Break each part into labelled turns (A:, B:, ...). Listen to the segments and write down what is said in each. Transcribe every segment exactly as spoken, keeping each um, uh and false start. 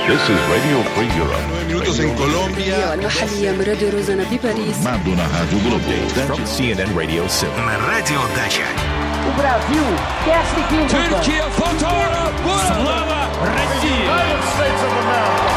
A: This is Radio Free Europe.
B: Minutos en Colombia.
C: المحلية من راديو روزانا بباريس.
A: From C N N Radio Seoul.
B: На радио Дача.
D: O Brasil quer seguir
E: Türkiye fotoğrafı. Slava Россия.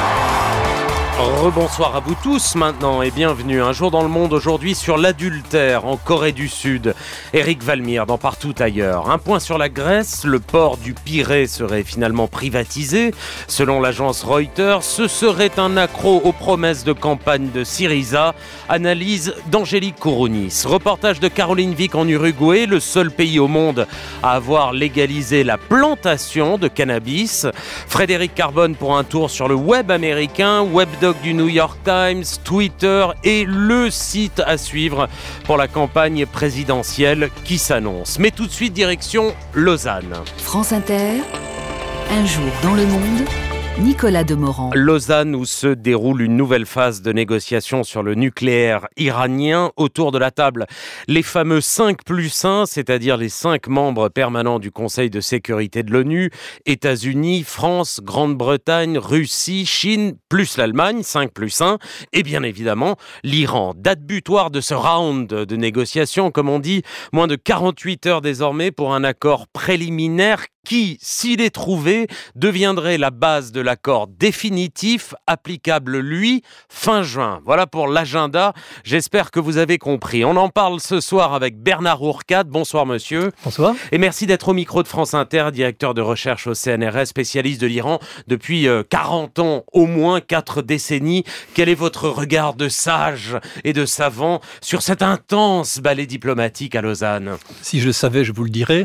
F: Rebonsoir à vous tous maintenant et bienvenue un jour dans le monde aujourd'hui sur l'adultère en Corée du Sud. Éric Valmire dans Partout ailleurs. Un point sur la Grèce, le port du Pirée serait finalement privatisé. Selon l'agence Reuters, ce serait un accroc aux promesses de campagne de Syriza. Analyse d'Angélique Kourounis. Reportage de Caroline Vic en Uruguay, le seul pays au monde à avoir légalisé la plantation de cannabis. Frédéric Carbone pour un tour sur le web américain, webdoc du New York Times, Twitter et le site à suivre pour la campagne présidentielle qui s'annonce. Mais tout de suite, direction Lausanne.
C: France Inter, un jour dans le monde, Nicolas Demorand.
F: Lausanne où se déroule une nouvelle phase de négociation sur le nucléaire iranien. Autour de la table, les fameux cinq plus un, c'est-à-dire les cinq membres permanents du Conseil de sécurité de l'ONU, États-Unis, France, Grande-Bretagne, Russie, Chine, plus l'Allemagne, cinq plus un, et bien évidemment l'Iran. Date butoir de ce round de négociation, comme on dit, moins de quarante-huit heures désormais pour un accord préliminaire qui, s'il est trouvé, deviendrait la base de l'accord définitif, applicable, lui, fin juin. Voilà pour l'agenda. J'espère que vous avez compris. On en parle ce soir avec Bernard Ourcade. Bonsoir, monsieur.
G: Bonsoir.
F: Et merci d'être au micro de France Inter, directeur de recherche au C N R S, spécialiste de l'Iran depuis euh, quarante ans, au moins quatre décennies. Quel est votre regard de sage et de savant sur cet intense ballet diplomatique à Lausanne ?
G: Si je le savais, je vous le dirais.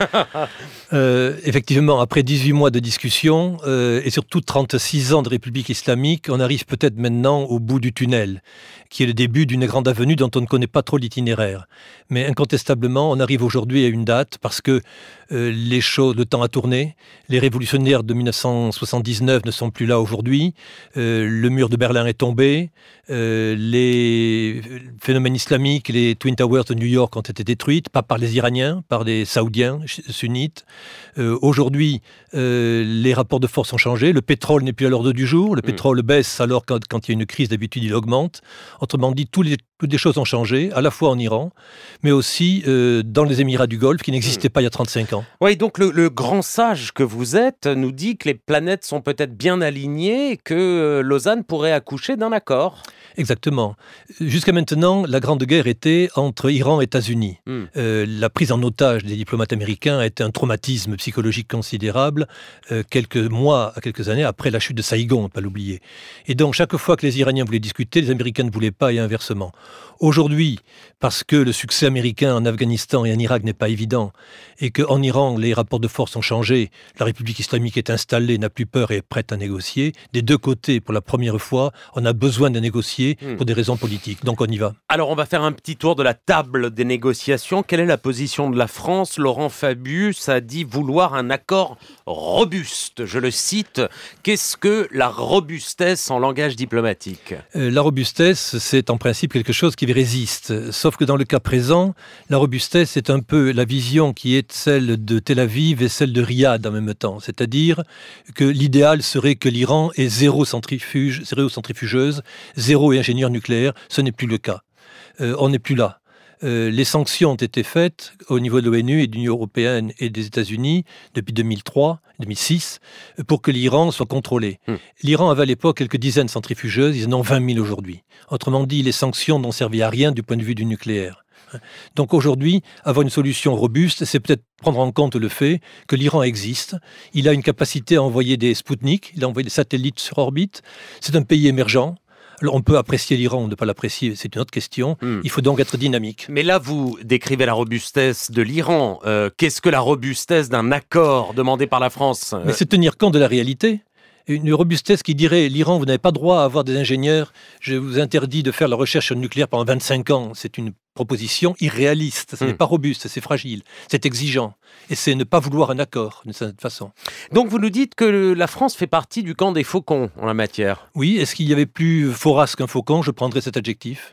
G: euh, effectivement, après dix-huit mois de discussion euh, et surtout trente-six ans de République islamique, on arrive peut-être maintenant au bout du tunnel, qui est le début d'une grande avenue dont on ne connaît pas trop l'itinéraire. Mais incontestablement, on arrive aujourd'hui à une date parce que euh, les choses, le temps a tourné, les révolutionnaires de dix-neuf cent soixante-dix-neuf ne sont plus là aujourd'hui, euh, le mur de Berlin est tombé, euh, les phénomènes islamiques, les Twin Towers de New York ont été détruites, pas par les Iraniens, par les Saoudiens sunnites. Euh, aujourd'hui, euh, les rapports de force ont changé, le pétrole n'est plus à l'ordre du jour, le pétrole mmh. baisse alors quand, quand il y a une crise, d'habitude il augmente. Autrement dit, tous les, toutes les choses ont changé, à la fois en Iran, mais aussi euh, dans les Émirats du Golfe, qui n'existaient mmh. pas il y a trente-cinq ans.
F: Oui, donc le, le grand sage que vous êtes nous dit que les planètes sont peut-être bien alignées et que euh, Lausanne pourrait accoucher d'un accord.
G: Exactement. Jusqu'à maintenant, la grande guerre était entre Iran et États-Unis. Mmh. Euh, la prise en otage des diplomates américains a été un traumatisme psychologique considérable, euh, quelques mois, quelques années après la chute de Saïgon, on ne peut pas l'oublier. Et donc, chaque fois que les Iraniens voulaient discuter, les Américains ne voulaient pas et inversement. Aujourd'hui, parce que le succès américain en Afghanistan et en Irak n'est pas évident, et qu'en Iran, les rapports de force ont changé, la République islamique est installée, n'a plus peur et est prête à négocier, des deux côtés, pour la première fois, on a besoin de négocier mmh. pour des raisons politiques. Donc on y va.
F: Alors on va faire un petit tour de la table des négociations. Quelle est la position de la France ? Laurent Fabius a dit vouloir un accord robuste. Je le cite. Qu'est-ce que la robustesse en langage diplomatique ?
G: euh, La robustesse, c'est en principe quelque chose qui résiste. Sauf que dans le cas présent, la robustesse, c'est un peu la vision qui est celle de Tel Aviv et celle de Riyad en même temps. C'est-à-dire que l'idéal serait que l'Iran ait zéro centrifuge, zéro centrifugeuse, zéro ingénieur nucléaire. Ce n'est plus le cas. Euh, on n'est plus là. Euh, les sanctions ont été faites au niveau de l'ONU et de l'Union européenne et des États-Unis depuis deux mille trois, deux mille six, pour que l'Iran soit contrôlé. Mmh. L'Iran avait à l'époque quelques dizaines de centrifugeuses, ils en ont vingt mille aujourd'hui. Autrement dit, les sanctions n'ont servi à rien du point de vue du nucléaire. Donc aujourd'hui, avoir une solution robuste, c'est peut-être prendre en compte le fait que l'Iran existe. Il a une capacité à envoyer des Spoutniks, il a envoyé des satellites sur orbite. C'est un pays émergent. Alors on peut apprécier l'Iran ou ne pas l'apprécier, c'est une autre question. Mmh. Il faut donc être dynamique.
F: Mais là, vous décrivez la robustesse de l'Iran. Euh, qu'est-ce que la robustesse d'un accord demandé par la France ?
G: Mais c'est tenir compte de la réalité. Une robustesse qui dirait l'Iran, vous n'avez pas droit à avoir des ingénieurs, je vous interdis de faire la recherche sur le nucléaire pendant vingt-cinq ans. C'est une proposition irréaliste, ce mmh. n'est pas robuste, c'est fragile, c'est exigeant. Et c'est ne pas vouloir un accord, d'une certaine façon.
F: Donc vous nous dites que la France fait partie du camp des faucons en la matière ?
G: Oui, est-ce qu'il y avait plus forace qu'un faucon ? Je prendrais cet adjectif.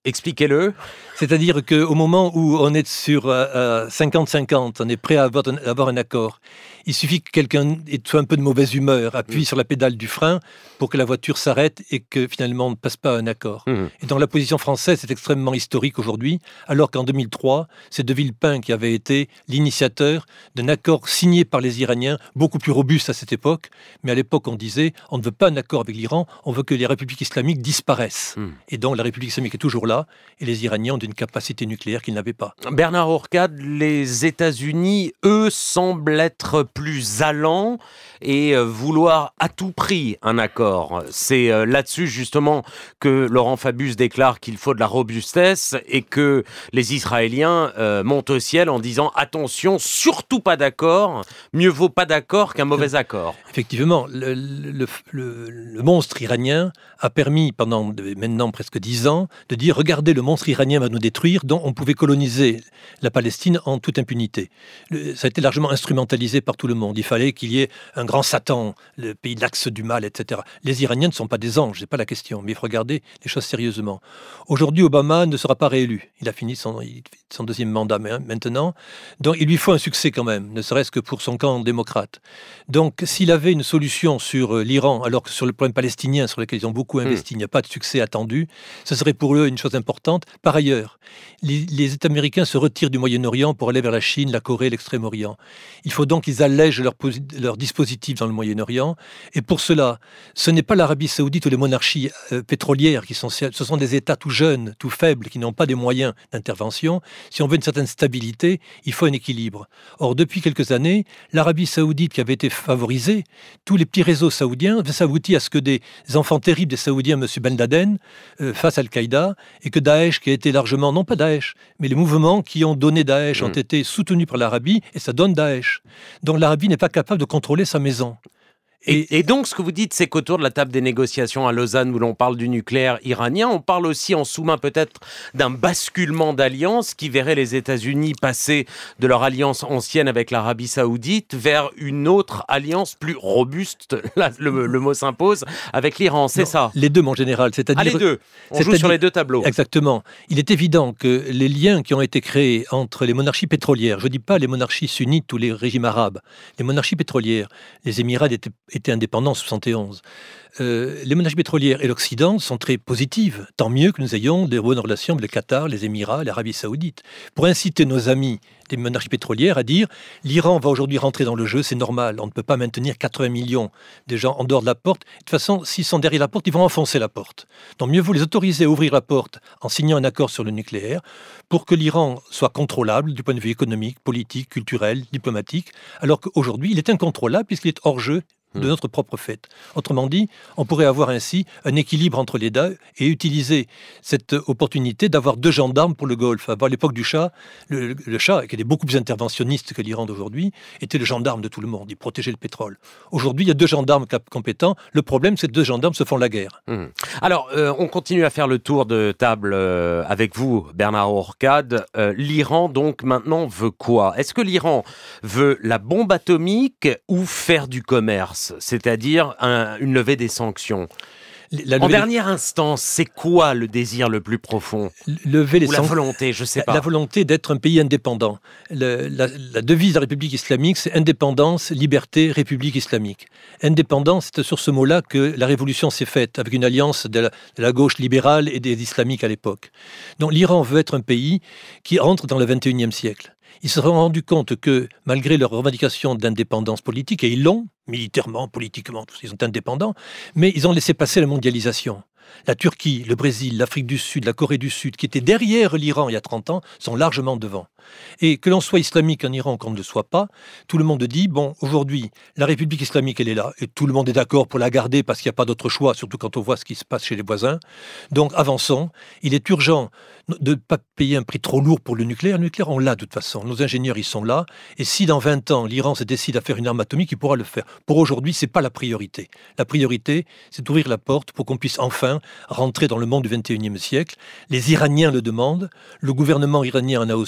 F: expliquez-le.
G: C'est-à-dire qu'au moment où on est sur euh, cinquante cinquante, on est prêt à avoir, à avoir un accord, il suffit que quelqu'un soit un peu de mauvaise humeur, appuie mmh. sur la pédale du frein pour que la voiture s'arrête et que finalement on ne passe pas à un accord. Mmh. Et donc la position française est extrêmement historique aujourd'hui, alors qu'en deux mille trois, c'est De Villepin qui avait été l'initiateur d'un accord signé par les Iraniens, beaucoup plus robuste à cette époque, mais à l'époque on disait on ne veut pas un accord avec l'Iran, on veut que les républiques islamiques disparaissent. Mmh. Et donc la République islamique est toujours là, et les Iraniens ont une capacité nucléaire qu'ils n'avaient pas.
F: Bernard Orcade, les États-Unis, eux, semblent être plus allants et vouloir à tout prix un accord. C'est là-dessus justement que Laurent Fabius déclare qu'il faut de la robustesse et que les Israéliens euh, montent au ciel en disant attention, surtout pas d'accord, mieux vaut pas d'accord qu'un mauvais accord.
G: Effectivement, le, le, le, le monstre iranien a permis pendant de, maintenant presque dix ans de dire regardez, le monstre iranien va nous détruire, donc on pouvait coloniser la Palestine en toute impunité. Le, ça a été largement instrumentalisé par tout le monde. Il fallait qu'il y ait un grand Satan, le pays de l'axe du mal, et cetera. Les Iraniens ne sont pas des anges, c'est pas la question, mais il faut regarder les choses sérieusement. Aujourd'hui, Obama ne sera pas réélu. Il a fini son, son deuxième mandat maintenant, donc il lui faut un succès quand même, ne serait-ce que pour son camp démocrate. Donc s'il avait une solution sur l'Iran, alors que sur le problème palestinien, sur lequel ils ont beaucoup investi, mmh. il n'y a pas de succès attendu, ce serait pour eux une chose importante. Par ailleurs, les, les États américains se retirent du Moyen-Orient pour aller vers la Chine, la Corée, l'Extrême-Orient. Il faut donc qu'ils allègent leur, leur dispositif dans le Moyen-Orient. Et pour cela, ce n'est pas l'Arabie saoudite ou les monarchies euh, pétrolières qui sont... Ce sont des États tout jeunes, tout faibles, qui n'ont pas des moyens d'intervention. Si on veut une certaine stabilité, il faut un équilibre. Or, depuis quelques années, l'Arabie saoudite qui avait été favorisée, tous les petits réseaux saoudiens, ça aboutit à ce que des enfants terribles des Saoudiens, M. Ben Laden, euh, fassent Al-Qaïda, et que Daesh, qui a été largement, non pas Daesh, mais les mouvements qui ont donné Daesh mmh. ont été soutenus par l'Arabie, et ça donne Daesh. Donc l'Arabie n'est pas capable de contrôler sa maison.
F: Et, et donc, ce que vous dites, c'est qu'autour de la table des négociations à Lausanne, où l'on parle du nucléaire iranien, on parle aussi en sous-main peut-être d'un basculement d'alliance qui verrait les États-Unis passer de leur alliance ancienne avec l'Arabie saoudite vers une autre alliance plus robuste, là le, le mot s'impose, avec l'Iran, c'est non, ça?
G: Les deux, mon général, c'est-à-dire...
F: Ah, les deux, on joue sur les deux tableaux.
G: Exactement. Il est évident que les liens qui ont été créés entre les monarchies pétrolières, je ne dis pas les monarchies sunnites ou les régimes arabes, les monarchies pétrolières, les Émirats étaient étaient indépendants en soixante et onze. Euh, les monarchies pétrolières et l'Occident sont très positives. Tant mieux que nous ayons des bonnes relations avec le Qatar, les Émirats, l'Arabie saoudite. Pour inciter nos amis des monarchies pétrolières à dire l'Iran va aujourd'hui rentrer dans le jeu, c'est normal. On ne peut pas maintenir quatre-vingts millions de gens en dehors de la porte. De toute façon, s'ils sont derrière la porte, ils vont enfoncer la porte. Donc mieux vaut les autoriser à ouvrir la porte en signant un accord sur le nucléaire pour que l'Iran soit contrôlable du point de vue économique, politique, culturel, diplomatique, alors qu'aujourd'hui, il est incontrôlable puisqu'il est hors jeu de notre propre fait. Autrement dit, on pourrait avoir ainsi un équilibre entre les deux et utiliser cette opportunité d'avoir deux gendarmes pour le Golfe. À l'époque du Shah, le, le Shah, qui était beaucoup plus interventionniste que l'Iran d'aujourd'hui, était le gendarme de tout le monde. Il protégeait le pétrole. Aujourd'hui, il y a deux gendarmes compétents. Le problème, c'est que deux gendarmes se font la guerre. Mmh.
F: Alors, euh, on continue à faire le tour de table euh, avec vous, Bernard Orcade. Euh, L'Iran, donc, maintenant, veut quoi? Est-ce que l'Iran veut la bombe atomique ou faire du commerce? C'est-à-dire un, une levée des sanctions. La en dernière des... instance, c'est quoi le désir le plus profond?
G: Lever les
F: Ou la san... volonté, je ne sais pas.
G: La volonté d'être un pays indépendant. Le, la, la devise de la République islamique, c'est indépendance, liberté, République islamique. Indépendance, c'est sur ce mot-là que la révolution s'est faite, avec une alliance de la, de la gauche libérale et des islamiques à l'époque. Donc l'Iran veut être un pays qui entre dans le vingt et unième siècle. Ils se sont rendus compte que, malgré leurs revendications d'indépendance politique, et ils l'ont, militairement, politiquement, ils sont indépendants, mais ils ont laissé passer la mondialisation. La Turquie, le Brésil, l'Afrique du Sud, la Corée du Sud, qui étaient derrière l'Iran il y a trente ans, sont largement devant. Et que l'on soit islamique en Iran, qu'on ne le soit pas, tout le monde dit, bon, aujourd'hui, la République islamique, elle est là, et tout le monde est d'accord pour la garder parce qu'il n'y a pas d'autre choix, surtout quand on voit ce qui se passe chez les voisins. Donc, avançons. Il est urgent de ne pas payer un prix trop lourd pour le nucléaire. Le nucléaire, on l'a de toute façon. Nos ingénieurs, ils sont là. Et si dans vingt ans, l'Iran se décide à faire une arme atomique, il pourra le faire. Pour aujourd'hui, ce n'est pas la priorité. La priorité, c'est d'ouvrir la porte pour qu'on puisse enfin rentrer dans le monde du vingt et unième siècle. Les Iraniens le demandent. Le gouvernement iranien en a aussi, parce qu'il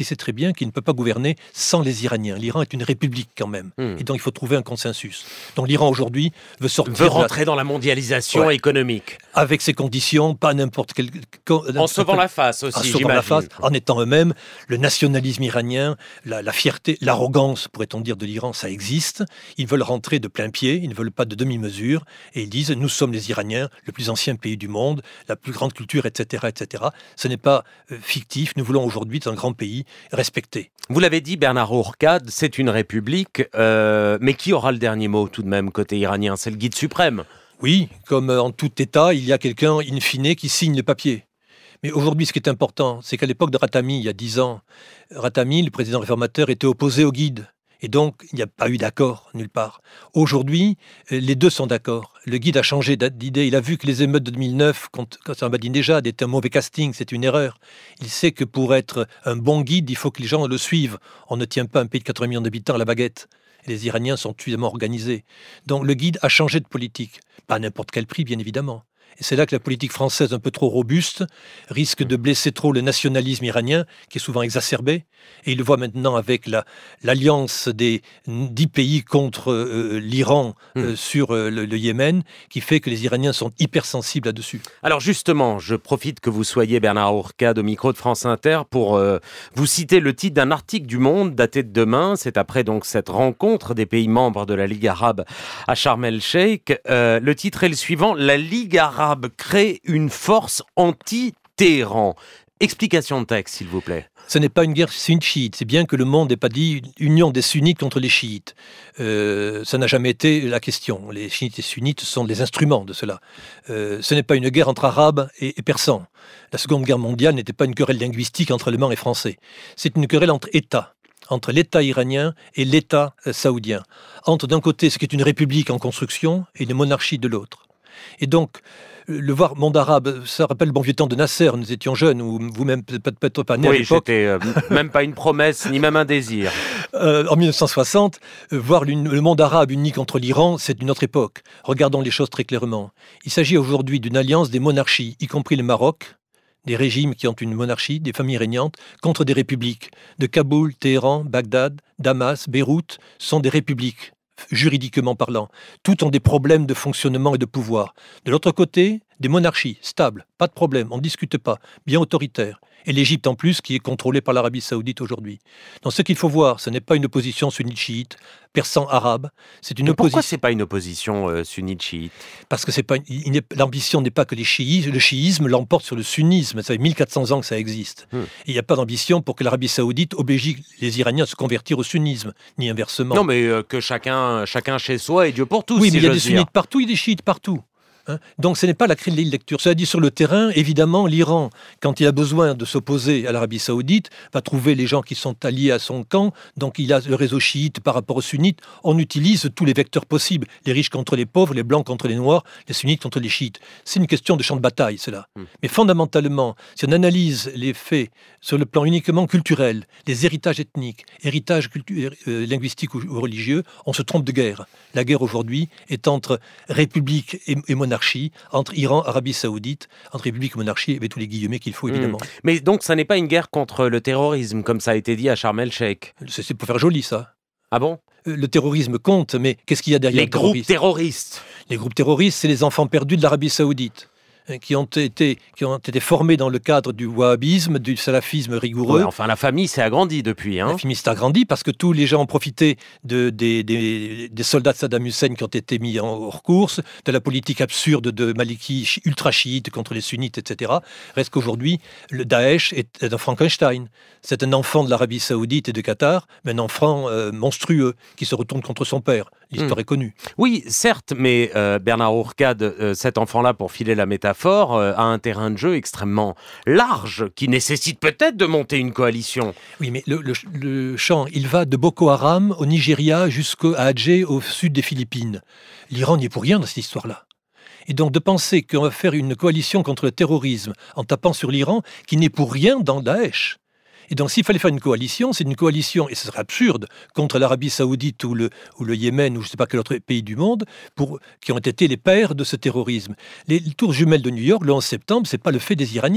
G: sait très bien qu'il ne peut pas gouverner sans les Iraniens. L'Iran est une république quand même. Mmh. Et donc il faut trouver un consensus. Donc l'Iran aujourd'hui veut sortir...
F: veut rentrer la... dans la mondialisation ouais. économique.
G: Avec ses conditions, pas n'importe quel...
F: En sauvant la face aussi,
G: en sauvant la face, en étant eux-mêmes. Le nationalisme iranien, la, la fierté, l'arrogance, pourrait-on dire, de l'Iran, ça existe. Ils veulent rentrer de plein pied, ils ne veulent pas de demi-mesure. Et ils disent, nous sommes les Iraniens, le plus ancien pays du monde, la plus grande culture, et cetera et cetera. Ce n'est pas euh, fictif, nous voulons aujourd'hui, dans un grand pays, respecté.
F: Vous l'avez dit, Bernard Hourcade, c'est une république, euh, mais qui aura le dernier mot tout de même côté iranien? C'est le guide suprême.
G: Oui, comme en tout État, il y a quelqu'un, in fine, qui signe le papier. Mais aujourd'hui, ce qui est important, c'est qu'à l'époque de Ratami, il y a dix ans, Ratami, le président réformateur, était opposé au guide. Et donc, il n'y a pas eu d'accord, nulle part. Aujourd'hui, les deux sont d'accord. Le guide a changé d'idée. Il a vu que les émeutes de deux mille neuf, contre Ahmadinejad, étaient un mauvais casting, c'est une erreur. Il sait que pour être un bon guide, il faut que les gens le suivent. On ne tient pas un pays de quatre-vingts millions d'habitants à la baguette. Et les Iraniens sont suffisamment organisés. Donc le guide a changé de politique. Pas à n'importe quel prix, bien évidemment. Et c'est là que la politique française, un peu trop robuste, risque de blesser trop le nationalisme iranien, qui est souvent exacerbé. Et il le voit maintenant avec la, l'alliance des dix pays contre euh, l'Iran euh, mmh. sur euh, le, le Yémen, qui fait que les Iraniens sont hypersensibles là-dessus.
F: Alors justement, je profite que vous soyez, Bernard Hourcade, au micro de France Inter, pour euh, vous citer le titre d'un article du Monde daté de demain. C'est après donc cette rencontre des pays membres de la Ligue arabe à Sharm el-Sheikh. Euh, le titre est le suivant: La Ligue arabe crée une force anti-Téhéran. Explication de texte, s'il vous plaît.
G: Ce n'est pas une guerre sunnite-chiite. C'est bien que le monde n'ait pas dit union des sunnites contre les chiites. Euh, ça n'a jamais été la question. Les chiites et sunnites sont les instruments de cela. Euh, ce n'est pas une guerre entre arabes et, et persans. La Seconde Guerre mondiale n'était pas une querelle linguistique entre allemands et français. C'est une querelle entre États, entre l'État iranien et l'État euh, saoudien. Entre d'un côté ce qui est une république en construction et une monarchie de l'autre. Et donc, le voir monde arabe, ça rappelle le bon vieux temps de Nasser. Nous étions jeunes, ou vous-même peut-être pas né
F: oui,
G: à l'époque.
F: Oui, j'étais euh, même pas une promesse, ni même un désir.
G: Euh, en dix-neuf cent soixante, euh, voir le monde arabe uni contre l'Iran, c'est une autre époque. Regardons les choses très clairement. Il s'agit aujourd'hui d'une alliance des monarchies, y compris le Maroc, des régimes qui ont une monarchie, des familles régnantes, contre des républiques. De Kaboul, Téhéran, Bagdad, Damas, Beyrouth sont des républiques, juridiquement parlant. Toutes ont des problèmes de fonctionnement et de pouvoir. De l'autre côté, des monarchies stables, pas de problème, on ne discute pas, bien autoritaires. Et l'Égypte en plus, qui est contrôlée par l'Arabie saoudite aujourd'hui. Donc ce qu'il faut voir, ce n'est pas une opposition sunnite-chiite, persan-arabe, c'est une
F: Mais
G: opposition...
F: Pourquoi c'est pas une opposition euh, sunnite-chiite?
G: Parce que c'est pas, il n'est, l'ambition n'est pas que les chiites, le chiisme l'emporte sur le sunnisme. Ça fait mille quatre cents ans que ça existe. Hmm. Il n'y a pas d'ambition pour que l'Arabie saoudite oblige les Iraniens à se convertir au sunnisme, ni inversement.
F: Non, mais euh, que chacun, chacun chez soi et Dieu pour tous.
G: Oui,
F: si
G: mais il y a des
F: dire.
G: sunnites partout, il y a des chiites partout. Donc ce n'est pas la clé de lecture. Cela dit, sur le terrain, évidemment, l'Iran, quand il a besoin de s'opposer à l'Arabie saoudite, va trouver les gens qui sont alliés à son camp. Donc il a le réseau chiite par rapport aux sunnites. On utilise tous les vecteurs possibles. Les riches contre les pauvres, les blancs contre les noirs, les sunnites contre les chiites. C'est une question de champ de bataille, cela. Mmh. Mais fondamentalement, si on analyse les faits sur le plan uniquement culturel, les héritages ethniques, héritages cultu- euh, linguistiques ou, ou religieux, on se trompe de guerre. La guerre aujourd'hui est entre république et, et monarchie, entre Iran, Arabie Saoudite, entre République et monarchie, avec tous les guillemets qu'il faut évidemment. Mmh.
F: Mais donc, ça n'est pas une guerre contre le terrorisme, comme ça a été dit à Sharm el-Sheikh.
G: C'est, c'est pour faire joli, ça.
F: Ah bon?
G: Le terrorisme compte, mais qu'est-ce qu'il y a derrière
F: les
G: le terrorisme?
F: groupes terroristes.
G: Les groupes terroristes, c'est les enfants perdus de l'Arabie Saoudite, qui ont été, qui ont été formés dans le cadre du wahhabisme, du salafisme rigoureux.
F: Ouais, enfin, la famille s'est agrandie depuis. Hein.
G: La famille s'est agrandie parce que tous les gens ont profité de, des, des, des soldats de Saddam Hussein qui ont été mis en hors course, de la politique absurde de Maliki ultra-chiite contre les sunnites, et cetera. Reste qu'aujourd'hui, le Daesh est un Frankenstein. C'est un enfant de l'Arabie Saoudite et de Qatar, mais un enfant euh, monstrueux qui se retourne contre son père. L'histoire mmh. est connue.
F: Oui, certes, mais euh, Bernard Hourcade, euh, cet enfant-là, pour filer la métaphore, euh, a un terrain de jeu extrêmement large, qui nécessite peut-être de monter une coalition.
G: Oui, mais le, le, le champ, il va de Boko Haram au Nigeria jusqu'à Adjé, au sud des Philippines. L'Iran n'y est pour rien dans cette histoire-là. Et donc de penser qu'on va faire une coalition contre le terrorisme en tapant sur l'Iran, qui n'est pour rien dans Daesh. Et donc, s'il fallait faire une coalition, c'est une coalition, et ce serait absurde, contre l'Arabie Saoudite ou le, ou le Yémen ou je ne sais pas quel autre pays du monde, pour, qui ont été les pères de ce terrorisme. Les, les tours jumelles de New York, le onze septembre, ce n'est pas le fait des Iraniens.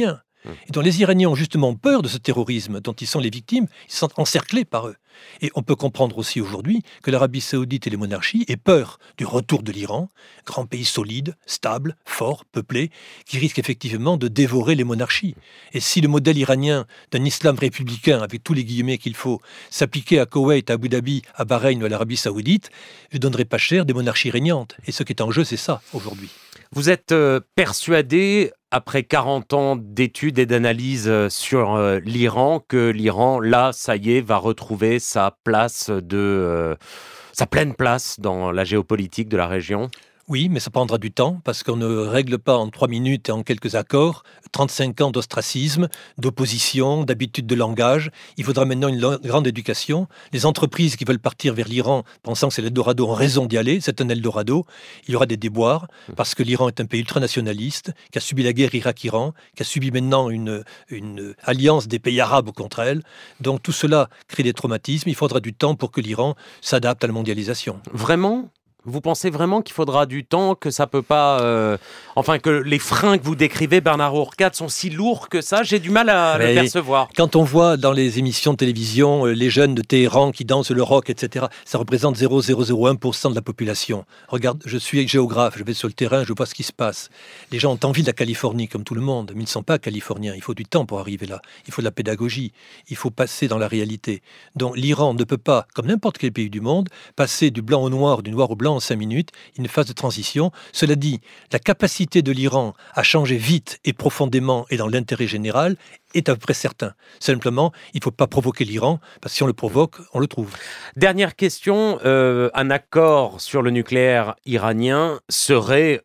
G: Et dont les Iraniens ont justement peur de ce terrorisme dont ils sont les victimes, ils sont encerclés par eux. Et on peut comprendre aussi aujourd'hui que l'Arabie saoudite et les monarchies aient peur du retour de l'Iran, grand pays solide, stable, fort, peuplé, qui risque effectivement de dévorer les monarchies. Et si le modèle iranien d'un islam républicain, avec tous les guillemets qu'il faut, s'appliquait à Koweït, à Abu Dhabi, à Bahreïn ou à l'Arabie saoudite, je ne donnerais pas cher des monarchies régnantes. Et ce qui est en jeu, c'est ça, aujourd'hui.
F: Vous êtes euh, persuadé, après quarante ans d'études et d'analyses sur euh, l'Iran, que l'Iran, là, ça y est, va retrouver sa place de, euh, sa pleine place dans la géopolitique de la région ?
G: Oui, mais ça prendra du temps, parce qu'on ne règle pas en trois minutes et en quelques accords trente-cinq ans d'ostracisme, d'opposition, d'habitude de langage. Il faudra maintenant une lo- grande éducation. Les entreprises qui veulent partir vers l'Iran, pensant que c'est l'Eldorado, ont raison d'y aller. C'est un Eldorado. Il y aura des déboires, parce que l'Iran est un pays ultranationaliste, qui a subi la guerre Irak-Iran, qui a subi maintenant une, une alliance des pays arabes contre elle. Donc tout cela crée des traumatismes. Il faudra du temps pour que l'Iran s'adapte à la mondialisation.
F: Vraiment ? Vous pensez vraiment qu'il faudra du temps, que ça peut pas... Euh... Enfin, que les freins que vous décrivez, Bernard Hourcade, sont si lourds que ça ? J'ai du mal à
G: Mais
F: le percevoir.
G: Quand on voit dans les émissions de télévision euh, les jeunes de Téhéran qui dansent le rock, et cetera, ça représente zéro virgule zéro zéro un pour cent de la population. Regarde, je suis géographe, je vais sur le terrain, je vois ce qui se passe. Les gens ont envie de la Californie, comme tout le monde, mais ils ne sont pas californiens. Il faut du temps pour arriver là. Il faut de la pédagogie. Il faut passer dans la réalité. Donc l'Iran ne peut pas, comme n'importe quel pays du monde, passer du blanc au noir, du noir au blanc en cinq minutes, une phase de transition. Cela dit, la capacité de l'Iran à changer vite et profondément et dans l'intérêt général est à peu près certain. Simplement, il ne faut pas provoquer l'Iran, parce que si on le provoque, on le trouve.
F: Dernière question, euh, un accord sur le nucléaire iranien serait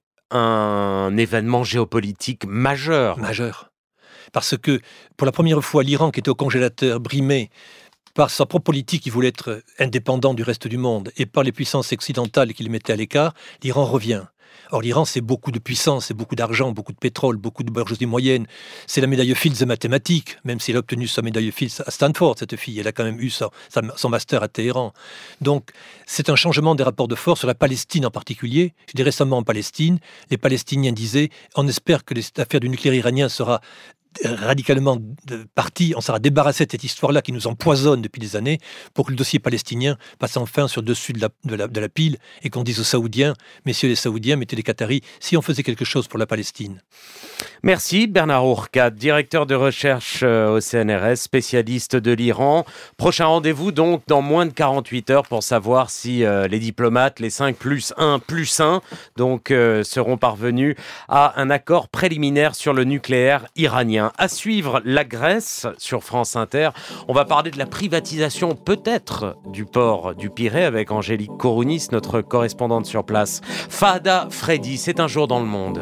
F: un événement géopolitique majeur.
G: Majeur. Parce que, pour la première fois, l'Iran, qui était au congélateur, brimé, par sa propre politique, il voulait être indépendant du reste du monde, et par les puissances occidentales qui le mettaient à l'écart, l'Iran revient. Or, l'Iran, c'est beaucoup de puissance, c'est beaucoup d'argent, beaucoup de pétrole, beaucoup de bourgeoisie moyenne. C'est la médaille Fields de mathématiques, même si elle a obtenu sa médaille Fields à Stanford, cette fille. Elle a quand même eu sa, sa, son master à Téhéran. Donc, c'est un changement des rapports de force sur la Palestine en particulier. J'étais récemment en Palestine. Les Palestiniens disaient « On espère que l'affaire du nucléaire iranien sera radicalement partie, on sera débarrassé de cette histoire-là qui nous empoisonne depuis des années pour que le dossier palestinien passe enfin sur le dessus de la, de la, de la pile et qu'on dise aux Saoudiens, messieurs les Saoudiens, mettez les Qataris, si on faisait quelque chose pour la Palestine. »
F: Merci Bernard Hourcade, directeur de recherche au C N R S, spécialiste de l'Iran. Prochain rendez-vous donc dans moins de quarante-huit heures pour savoir si euh, les diplomates, les cinq plus un plus un, donc euh, seront parvenus à un accord préliminaire sur le nucléaire iranien. À suivre, la Grèce sur France Inter. On va parler de la privatisation peut-être du port du Pirée avec Angélique Kourounis, notre correspondante sur place. Fahda Freddy, c'est un jour dans le monde.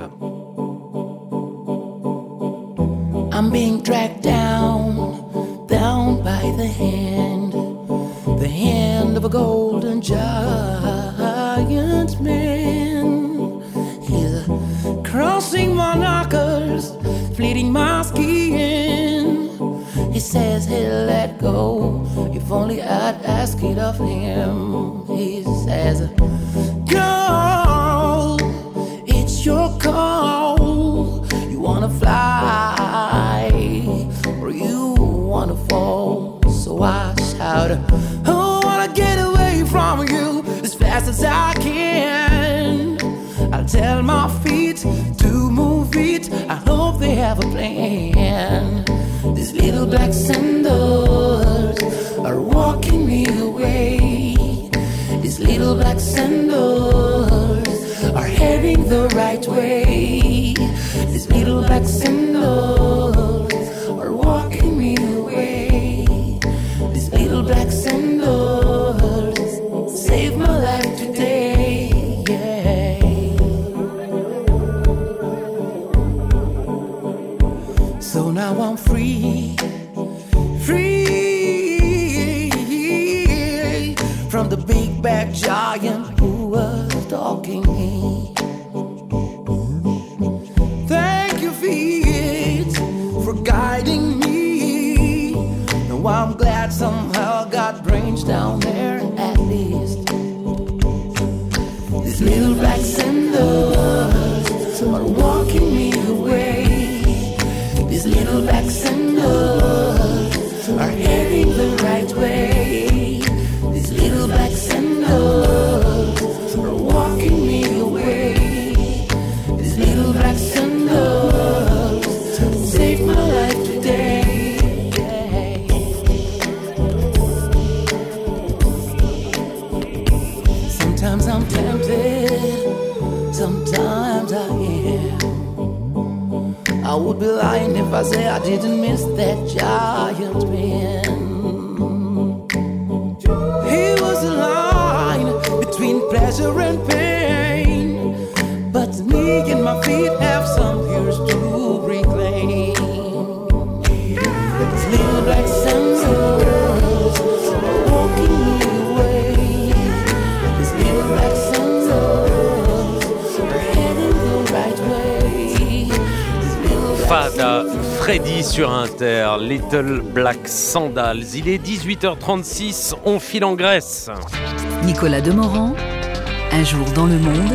H: I'm being dragged down, down by the hand, the hand of a golden giant man. He's crossing my knuckles, fleeting my skin. He says he'll let go, if only I'd ask it of him. He says, girl, it's your call. You wanna fly, or you wanna fall. So I shout, I wanna get away from you as fast as I can. I'll tell my feet to move it, I hope they have a plan. These little black sandals are walking me away. These little black sandals are heading the right way. These little black sandals are walking me away. These little black sandals saved my life today. Yeah. So now I'm free, free from the big bad giant who was stalking me. Thank you, feet, for guiding me. Now I'm glad somehow I got brains down there at least. These little black sandals are walking me away. These These little backs and hugs are heading the right way. These little backs and hugs are walking me away. These little backs and hugs saved my life today. Sometimes I'm tempted, sometimes I am. I would be lying if I say I didn't miss that giant man. He was a line between pleasure and pain, but me and my feet have some years to reclaim. These little black sands are walking me away. These little black sands are heading the right way.
F: Fada, Freddy sur Inter, Little Black Sandals. Il est dix-huit heures trente-six, on file en Grèce.
C: Nicolas Demorand, Un jour dans le monde,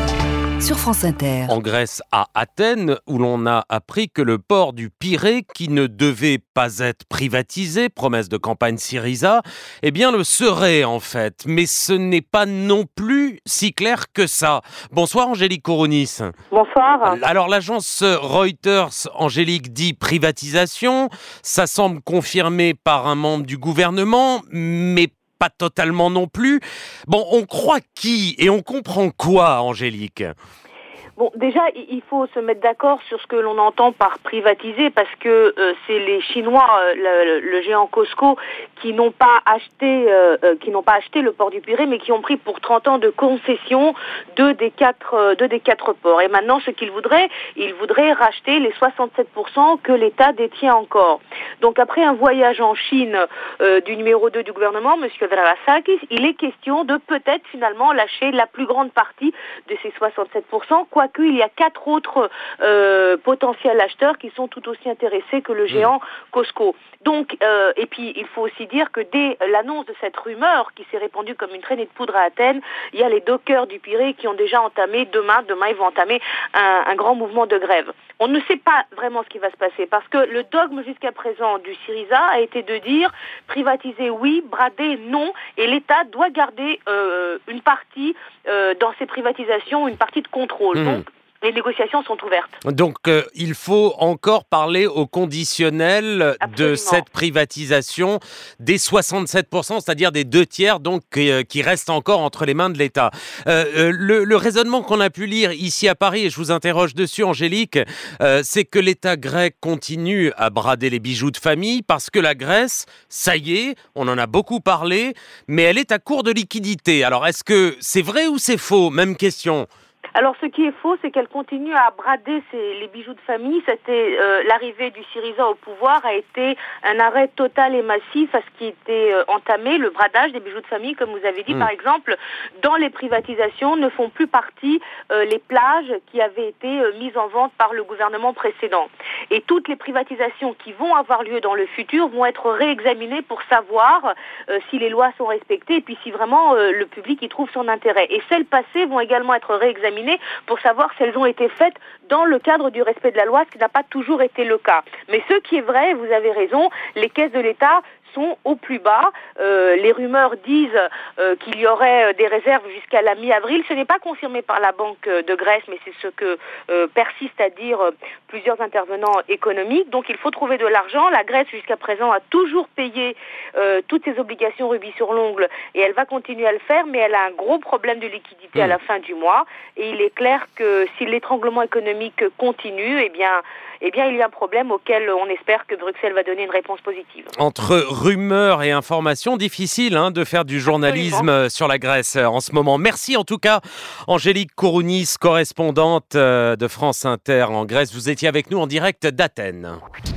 C: sur France Inter.
F: En Grèce, à Athènes, où l'on a appris que le port du Pirée, qui ne devait pas être privatisé, promesse de campagne Syriza, eh bien le serait en fait. Mais ce n'est pas non plus si clair que ça. Bonsoir Angélique Kourounis.
I: Bonsoir.
F: Alors l'agence Reuters, Angélique, dit privatisation. Ça semble confirmé par un membre du gouvernement, mais pas totalement non plus. Bon, on croit qui et on comprend quoi, Angélique ?
I: Bon, déjà, il faut se mettre d'accord sur ce que l'on entend par privatiser, parce que euh, c'est les Chinois, euh, le, le géant Cosco, qui n'ont pas acheté, euh, qui n'ont pas acheté le port du Pirée, mais qui ont pris pour trente ans de concession deux des quatre, euh, deux des quatre ports. Et maintenant, ce qu'ils voudraient, ils voudraient racheter les soixante-sept pour cent que l'État détient encore. Donc, après un voyage en Chine euh, du numéro deux du gouvernement, Monsieur Varoufakis, il est question de peut-être finalement lâcher la plus grande partie de ces soixante-sept pour cent, quoi qu'il y a quatre autres euh, potentiels acheteurs qui sont tout aussi intéressés que le géant Cosco. Donc, euh, et puis il faut aussi dire que dès l'annonce de cette rumeur qui s'est répandue comme une traînée de poudre à Athènes, il y a les dockers du Pirée qui ont déjà entamé, demain, demain ils vont entamer un, un grand mouvement de grève. On ne sait pas vraiment ce qui va se passer, parce que le dogme jusqu'à présent du Syriza a été de dire privatiser oui, brader non, et l'État doit garder euh, une partie euh, dans ces privatisations, une partie de contrôle. Mmh. Donc, les négociations sont ouvertes.
F: Donc, euh, il faut encore parler au conditionnel
I: Absolument.
F: de cette privatisation des soixante-sept pour cent, c'est-à-dire des deux tiers donc, euh, qui restent encore entre les mains de l'État. Euh, euh, le, le raisonnement qu'on a pu lire ici à Paris, et je vous interroge dessus, Angélique, euh, c'est que l'État grec continue à brader les bijoux de famille parce que la Grèce, ça y est, on en a beaucoup parlé, mais elle est à court de liquidités. Alors, est-ce que c'est vrai ou c'est faux ? Même question.
I: Alors, ce qui est faux, c'est qu'elle continue à brader ses, les bijoux de famille. C'était euh, l'arrivée du Syriza au pouvoir a été un arrêt total et massif à ce qui était euh, entamé. Le bradage des bijoux de famille, comme vous avez dit, mmh. par exemple, dans les privatisations, ne font plus partie euh, les plages qui avaient été euh, mises en vente par le gouvernement précédent. Et toutes les privatisations qui vont avoir lieu dans le futur vont être réexaminées pour savoir euh, si les lois sont respectées et puis si vraiment euh, le public y trouve son intérêt. Et celles passées vont également être réexaminées pour savoir si elles ont été faites dans le cadre du respect de la loi, ce qui n'a pas toujours été le cas. Mais ce qui est vrai, vous avez raison, les caisses de l'État sont au plus bas. Euh, les rumeurs disent euh, qu'il y aurait des réserves jusqu'à la mi-avril. Ce n'est pas confirmé par la Banque de Grèce, mais c'est ce que euh, persistent à dire euh, plusieurs intervenants économiques. Donc il faut trouver de l'argent. La Grèce, jusqu'à présent, a toujours payé euh, toutes ses obligations rubis sur l'ongle et elle va continuer à le faire, mais elle a un gros problème de liquidité mmh. à la fin du mois. Et il est clair que si l'étranglement économique continue, eh bien, eh bien, il y a un problème auquel on espère que Bruxelles va donner une réponse positive.
F: Entre rumeurs et informations, difficile hein, de faire du journalisme Absolument. Sur la Grèce en ce moment. Merci en tout cas, Angélique Kourounis, correspondante de France Inter en Grèce. Vous étiez avec nous en direct d'Athènes.